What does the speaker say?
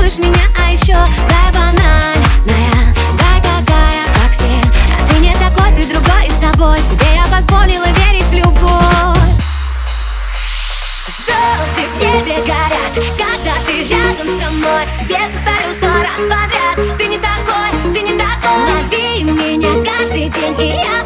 балуешь меня, а еще дай банальная, дай такая, как все. А ты не такой, ты другой, и с тобой себе я позволила верить в любовь. Звезды в небе горят, когда ты рядом со мной. Тебе повторю 100 раз подряд: ты не такой, ты не такой. Лови меня каждый день, и я